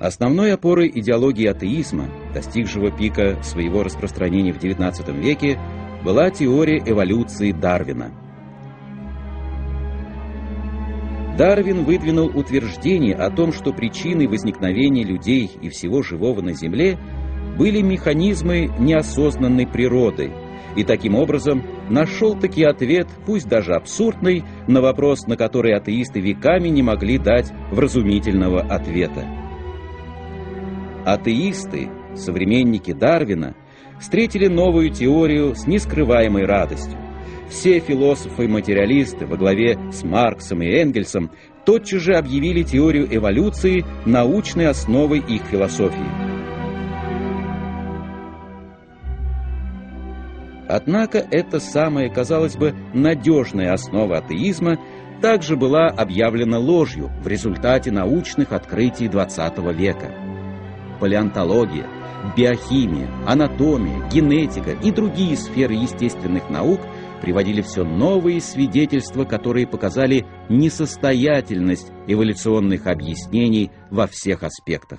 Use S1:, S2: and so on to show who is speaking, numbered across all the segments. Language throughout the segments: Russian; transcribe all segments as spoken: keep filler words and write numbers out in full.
S1: Основной опорой идеологии атеизма, достигшего пика своего распространения в девятнадцатом веке, была теория эволюции Дарвина. Дарвин выдвинул утверждение о том, что причиной возникновения людей и всего живого на Земле были механизмы неосознанной природы, и таким образом нашел-таки ответ, пусть даже абсурдный, на вопрос, на который атеисты веками не могли дать вразумительного ответа. Атеисты, современники Дарвина, встретили новую теорию с нескрываемой радостью. Все философы-материалисты во главе с Марксом и Энгельсом тотчас же объявили теорию эволюции научной основой их философии. Однако эта самая, казалось бы, надежная основа атеизма также была объявлена ложью в результате научных открытий двадцатого века. Палеонтология, биохимия, анатомия, генетика и другие сферы естественных наук приводили все новые свидетельства, которые показали несостоятельность эволюционных объяснений во всех аспектах.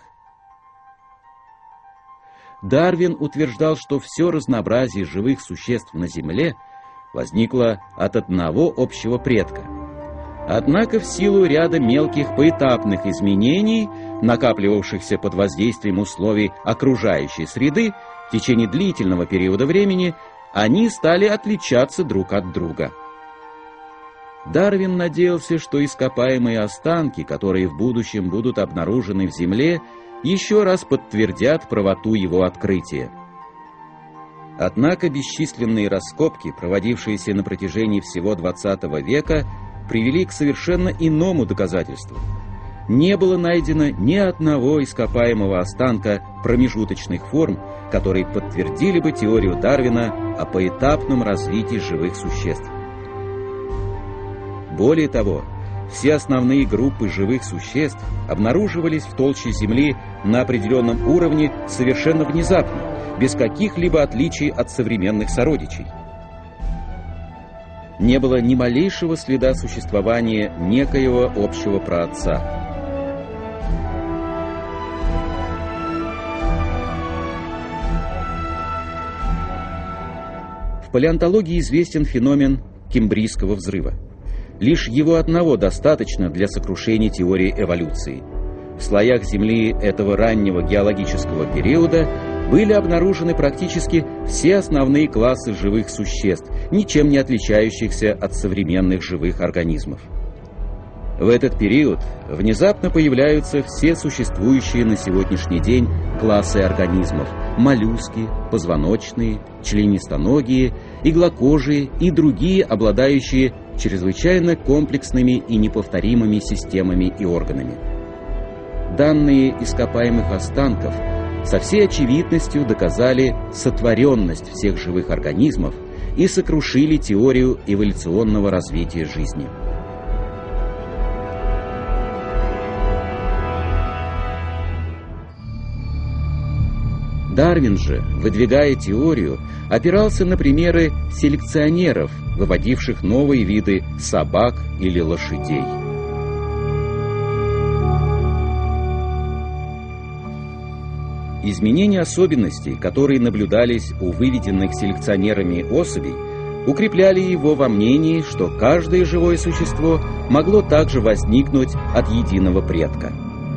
S1: Дарвин утверждал, что все разнообразие живых существ на Земле возникло от одного общего предка. Однако в силу ряда мелких поэтапных изменений, накапливавшихся под воздействием условий окружающей среды, в течение длительного периода времени они стали отличаться друг от друга. Дарвин надеялся, что ископаемые останки, которые в будущем будут обнаружены в Земле, еще раз подтвердят правоту его открытия. Однако бесчисленные раскопки, проводившиеся на протяжении всего двадцатого века, привели к совершенно иному доказательству. Не было найдено ни одного ископаемого останка промежуточных форм, которые подтвердили бы теорию Дарвина о поэтапном развитии живых существ. Более того, все основные группы живых существ обнаруживались в толще Земли на определенном уровне совершенно внезапно, без каких-либо отличий от современных сородичей. Не было ни малейшего следа существования некоего общего праотца. В палеонтологии известен феномен Кембрийского взрыва. Лишь его одного достаточно для сокрушения теории эволюции. В слоях Земли этого раннего геологического периода были обнаружены практически все основные классы живых существ, ничем не отличающихся от современных живых организмов. В этот период внезапно появляются все существующие на сегодняшний день классы организмов: моллюски, позвоночные, членистоногие, иглокожие и другие, обладающие чрезвычайно комплексными и неповторимыми системами и органами. Данные ископаемых останков со всей очевидностью доказали сотворенность всех живых организмов и сокрушили теорию эволюционного развития жизни. Дарвин же, выдвигая теорию, опирался на примеры селекционеров, выводивших новые виды собак или лошадей. Изменения особенностей, которые наблюдались у выведенных селекционерами особей, укрепляли его во мнении, что каждое живое существо могло также возникнуть от единого предка.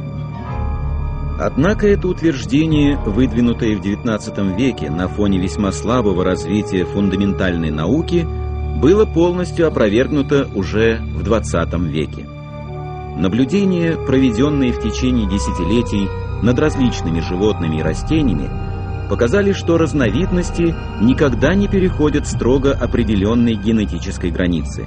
S1: Однако это утверждение, выдвинутое в девятнадцатом веке на фоне весьма слабого развития фундаментальной науки, было полностью опровергнуто уже в двадцатом веке. Наблюдения, проведенные в течение десятилетий над различными животными и растениями, показали, что разновидности никогда не переходят строго определенной генетической границы.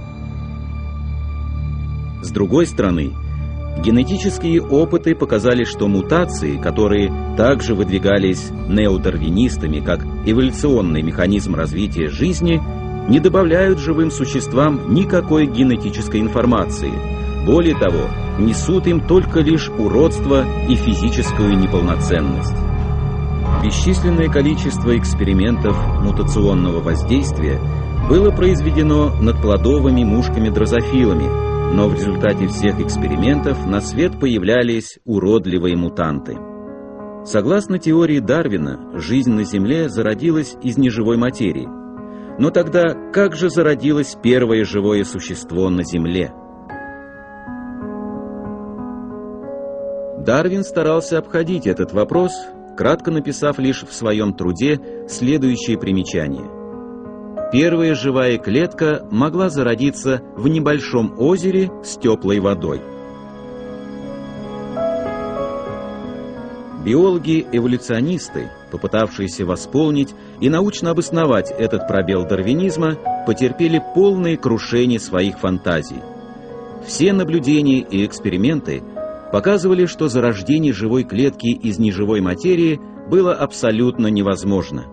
S1: С другой стороны, генетические опыты показали, что мутации, которые также выдвигались неодарвинистами как эволюционный механизм развития жизни, не добавляют живым существам никакой генетической информации. Более того, несут им только лишь уродство и физическую неполноценность. Бесчисленное количество экспериментов мутационного воздействия было произведено над плодовыми мушками-дрозофилами, но в результате всех экспериментов на свет появлялись уродливые мутанты. Согласно теории Дарвина, жизнь на Земле зародилась из неживой материи. Но тогда как же зародилось первое живое существо на Земле? Дарвин старался обходить этот вопрос, кратко написав лишь в своем труде следующее примечание. Первая живая клетка могла зародиться в небольшом озере с теплой водой. Биологи-эволюционисты, попытавшиеся восполнить и научно обосновать этот пробел дарвинизма, потерпели полное крушение своих фантазий. Все наблюдения и эксперименты показывали, что зарождение живой клетки из неживой материи было абсолютно невозможно.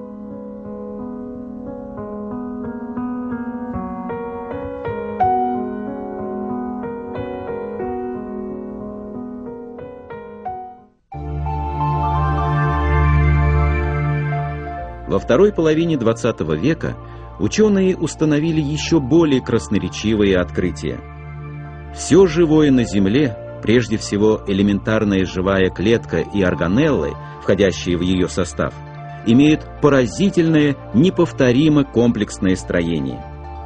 S1: Во второй половине двадцатого века ученые установили еще более красноречивые открытия. Все живое на Земле, прежде всего элементарная живая клетка и органеллы, входящие в ее состав, имеют поразительное, неповторимо комплексное строение.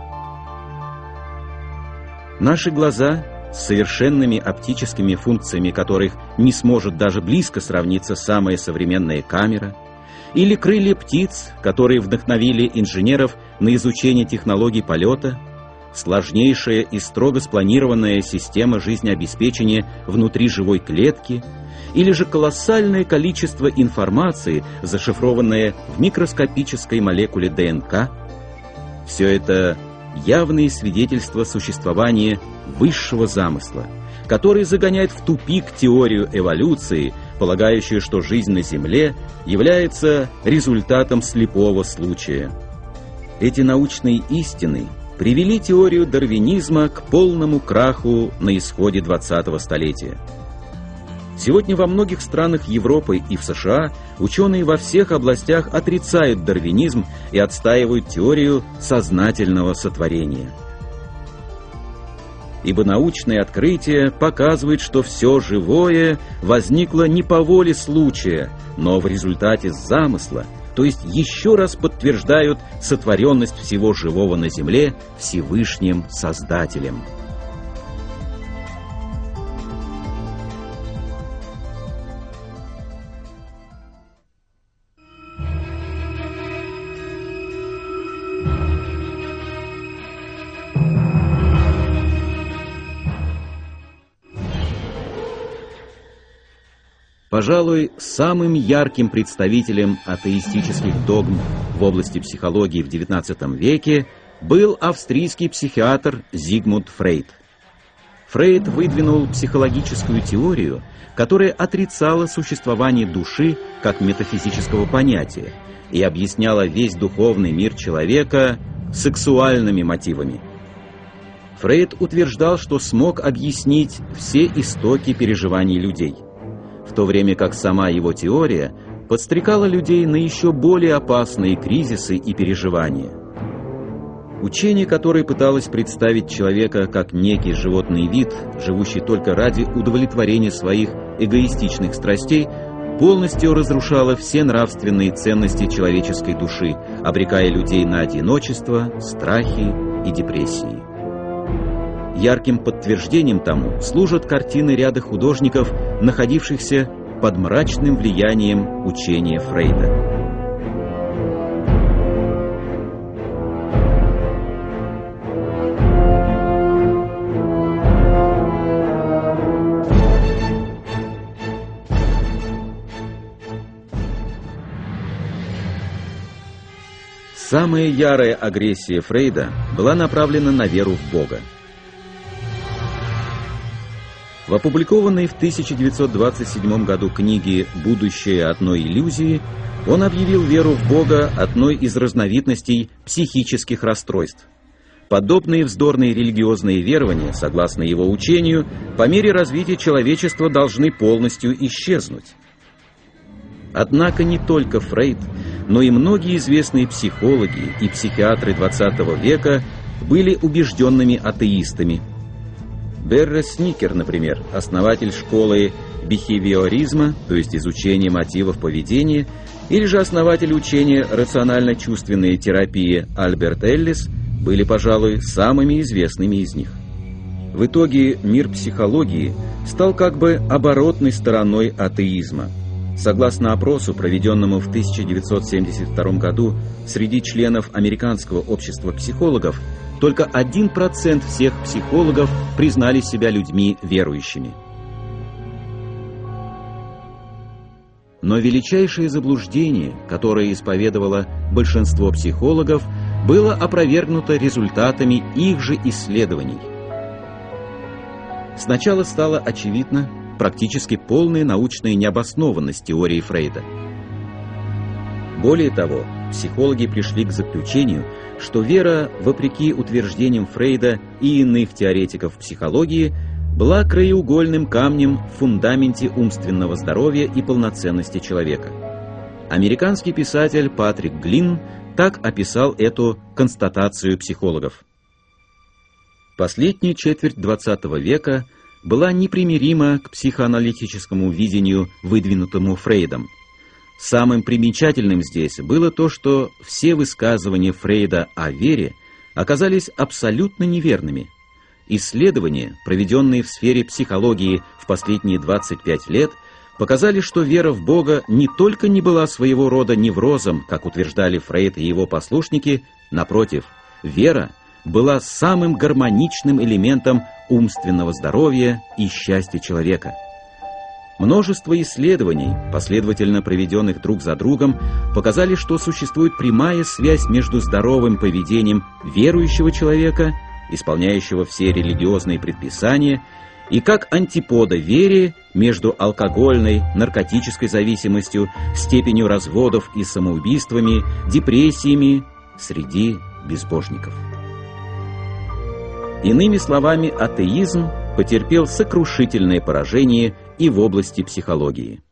S1: Наши глаза, с совершенными оптическими функциями которых не сможет даже близко сравниться самая современная камера, или крылья птиц, которые вдохновили инженеров на изучение технологий полета, сложнейшая и строго спланированная система жизнеобеспечения внутри живой клетки, или же колоссальное количество информации, зашифрованное в микроскопической молекуле ДНК, все это явные свидетельства существования высшего замысла, который загоняет в тупик теорию эволюции, полагающую, что жизнь на Земле является результатом слепого случая. Эти научные истины привели теорию дарвинизма к полному краху на исходе двадцатого столетия. Сегодня во многих странах Европы и в США ученые во всех областях отрицают дарвинизм и отстаивают теорию сознательного сотворения. Ибо научное открытие показывает, что все живое возникло не по воле случая, но в результате замысла, то есть еще раз подтверждают сотворенность всего живого на Земле Всевышним Создателем. Пожалуй, самым ярким представителем атеистических догм в области психологии в девятнадцатом веке был австрийский психиатр Зигмунд Фрейд. Фрейд выдвинул психологическую теорию, которая отрицала существование души как метафизического понятия и объясняла весь духовный мир человека сексуальными мотивами. Фрейд утверждал, что смог объяснить все истоки переживаний людей, в то время как сама его теория подстрекала людей на еще более опасные кризисы и переживания. Учение, которое пыталось представить человека как некий животный вид, живущий только ради удовлетворения своих эгоистичных страстей, полностью разрушало все нравственные ценности человеческой души, обрекая людей на одиночество, страхи и депрессии. Ярким подтверждением тому служат картины ряда художников, находившихся под мрачным влиянием учения Фрейда. Самая ярая агрессия Фрейда была направлена на веру в Бога. В опубликованной в тысяча девятьсот двадцать седьмом году книге «Будущее одной иллюзии» он объявил веру в Бога одной из разновидностей психических расстройств. Подобные вздорные религиозные верования, согласно его учению, по мере развития человечества должны полностью исчезнуть. Однако не только Фрейд, но и многие известные психологи и психиатры двадцатого века были убежденными атеистами. Берре Сникер, например, основатель школы бихевиоризма, то есть изучения мотивов поведения, или же основатель учения рационально-чувственной терапии Альберт Эллис, были, пожалуй, самыми известными из них. В итоге мир психологии стал как бы оборотной стороной атеизма. Согласно опросу, проведенному в тысяча девятьсот семьдесят втором году среди членов Американского общества психологов, только один процент всех психологов признали себя людьми верующими. Но величайшее заблуждение, которое исповедовало большинство психологов, было опровергнуто результатами их же исследований. Сначала стало очевидно практически полная научная необоснованность теории Фрейда. Более того, психологи пришли к заключению, что вера, вопреки утверждениям Фрейда и иных теоретиков психологии, была краеугольным камнем в фундаменте умственного здоровья и полноценности человека. Американский писатель Патрик Глинн так описал эту констатацию психологов. Последняя четверть двадцатого века была непримирима к психоаналитическому видению, выдвинутому Фрейдом. Самым примечательным здесь было то, что все высказывания Фрейда о вере оказались абсолютно неверными. Исследования, проведенные в сфере психологии в последние двадцать пять лет, показали, что вера в Бога не только не была своего рода неврозом, как утверждали Фрейд и его послушники, напротив, вера была самым гармоничным элементом умственного здоровья и счастья человека. Множество исследований, последовательно проведенных друг за другом, показали, что существует прямая связь между здоровым поведением верующего человека, исполняющего все религиозные предписания, и как антипода вере между алкогольной, наркотической зависимостью, степенью разводов и самоубийствами, депрессиями среди безбожников. Иными словами, атеизм потерпел сокрушительное поражение и в области психологии.